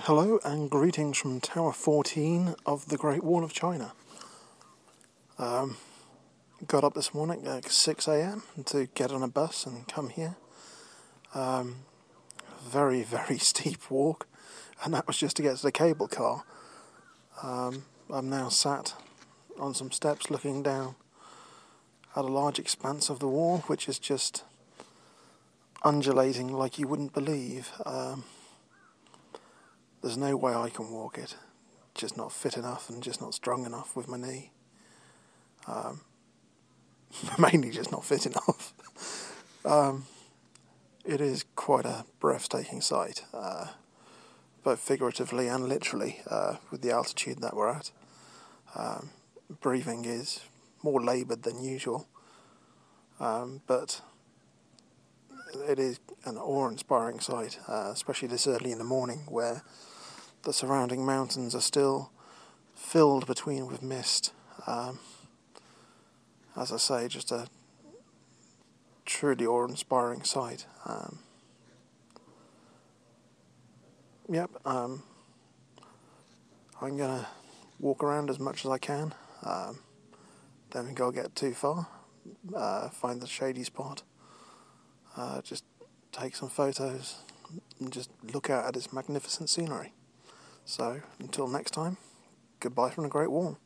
Hello and greetings from Tower 14 of the Great Wall of China. Got up this morning at 6 a.m. to get on a bus and come here. Very, very steep walk, and that was just to get to the cable car. I'm now sat on some steps looking down at a large expanse of the wall, which is just undulating like you wouldn't believe. There's no way I can walk it, just not fit enough and just not strong enough with my knee. Mainly just not fit enough. It is quite a breathtaking sight, both figuratively and literally, with the altitude that we're at. Breathing is more laboured than usual, but it is an awe-inspiring sight, especially this early in the morning where the surrounding mountains are still filled between with mist. As I say, just a truly awe-inspiring sight. I'm going to walk around as much as I can. Don't think I'll get too far. Find the shady spot. Just take some photos and just look out at its magnificent scenery. So, until next time, goodbye from the Great Wall.